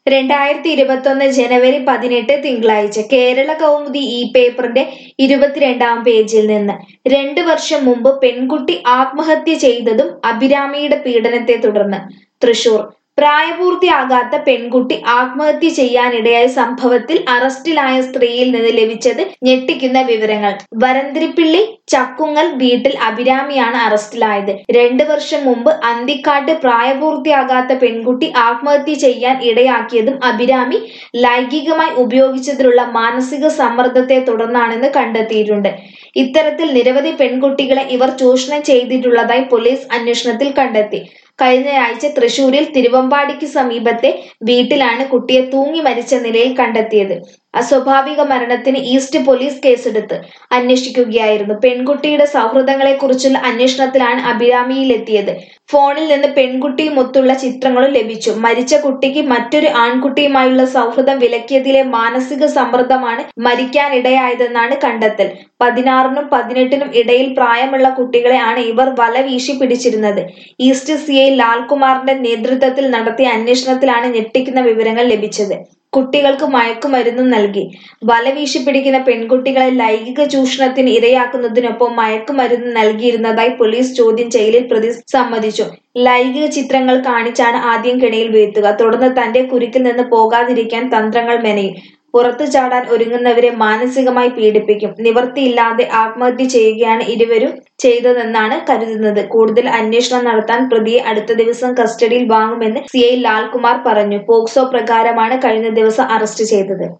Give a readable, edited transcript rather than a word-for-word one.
2021 ജനുവരി 18 തിങ്കളാഴ്ച കേരള കൗമുദി ഈ പേപ്പറിന്റെ 22-ാം പേജിൽ നിന്ന് 2 വർഷം മുമ്പ് പെൺകുട്ടി ആത്മഹത്യ ചെയ്തതും അഭിരാമിയുടെ പീഡനത്തെ തുടർന്ന്. തൃശൂർ പ്രായപൂർത്തിയാകാത്ത പെൺകുട്ടി ആത്മഹത്യ ചെയ്യാനിടയായ സംഭവത്തിൽ അറസ്റ്റിലായ സ്ത്രീയിൽ നിന്ന് ലഭിച്ചത് ഞെട്ടിക്കുന്ന വിവരങ്ങൾ. വരന്തിരിപ്പിള്ളി ചക്കുങ്ങൽ വീട്ടിൽ അഭിരാമിയാണ് അറസ്റ്റിലായത്. 2 വർഷം മുമ്പ് അന്തിക്കാട്ട് പ്രായപൂർത്തിയാകാത്ത പെൺകുട്ടി ആത്മഹത്യ ചെയ്യാൻ ഇടയാക്കിയതും അഭിരാമി ലൈംഗികമായി ഉപയോഗിച്ചതിലുള്ള മാനസിക സമ്മർദ്ദത്തെ തുടർന്നാണെന്ന് കണ്ടെത്തിയിട്ടുണ്ട്. ഇത്തരത്തിൽ നിരവധി പെൺകുട്ടികളെ ഇവർ ചൂഷണം ചെയ്തിട്ടുള്ളതായി പോലീസ് അന്വേഷണത്തിൽ കണ്ടെത്തി. കഴിഞ്ഞയാഴ്ച തൃശൂരിൽ തിരുവമ്പാടിക്ക് സമീപത്തെ വീട്ടിലാണ് കുട്ടിയെ തൂങ്ങി മരിച്ച നിലയിൽ കണ്ടെത്തിയത്. അസ്വാഭാവിക മരണത്തിന് ഈസ്റ്റ് പോലീസ് കേസെടുത്ത് അന്വേഷിക്കുകയായിരുന്നു. പെൺകുട്ടിയുടെ സൗഹൃദങ്ങളെക്കുറിച്ചുള്ള അന്വേഷണത്തിലാണ് അഭിരാമിയിലെത്തിയത്. ഫോണിൽ നിന്ന് പെൺകുട്ടിയുമൊത്തുള്ള ചിത്രങ്ങളും ലഭിച്ചു. മരിച്ച കുട്ടിക്ക് മറ്റൊരു ആൺകുട്ടിയുമായുള്ള സൗഹൃദം വിലക്കിയതിലെ മാനസിക സമ്മർദ്ദമാണ് മരിക്കാനിടയായതെന്നാണ് കണ്ടെത്തൽ. 16-നും 18-നും ഇടയിൽ പ്രായമുള്ള കുട്ടികളെ ആണ് ഇവർ വല വീശി പിടിച്ചിരുന്നത്. ഈസ്റ്റ് സിഐ ലാൽകുമാറിന്റെ നേതൃത്വത്തിൽ നടത്തിയ അന്വേഷണത്തിലാണ് ഞെട്ടിക്കുന്ന വിവരങ്ങൾ ലഭിച്ചത്. കുട്ടികൾക്ക് മയക്കുമരുന്നും നൽകി. വല വീശി പിടിക്കുന്ന പെൺകുട്ടികളെ ലൈംഗിക ചൂഷണത്തിന് ഇരയാക്കുന്നതിനൊപ്പം മയക്കുമരുന്ന് നൽകിയിരുന്നതായി പോലീസ് ചോദ്യം ചെയ്യലിൽ പ്രതി സമ്മതിച്ചു. ലൈംഗിക ചിത്രങ്ങൾ കാണിച്ചാണ് ആദ്യം കെണിയിൽ വീഴ്ത്തുക. തുടർന്ന് തന്റെ കുരുക്കിൽ നിന്ന് പോകാതിരിക്കാൻ തന്ത്രങ്ങൾ മെനയും. പുറത്തു ചാടാൻ ഒരുങ്ങുന്നവരെ മാനസികമായി പീഡിപ്പിക്കും. നിവൃത്തിയില്ലാതെ ആത്മഹത്യ ചെയ്യുകയാണ് ഇരുവരും ചെയ്തതെന്നാണ് കരുതുന്നത്. കൂടുതൽ അന്വേഷണം നടത്താൻ പ്രതിയെ അടുത്ത ദിവസം കസ്റ്റഡിയിൽ വാങ്ങുമെന്ന് സിഐ ലാൽകുമാർ പറഞ്ഞു. പോക്സോ പ്രകാരമാണ് കഴിഞ്ഞ ദിവസം അറസ്റ്റ് ചെയ്തത്.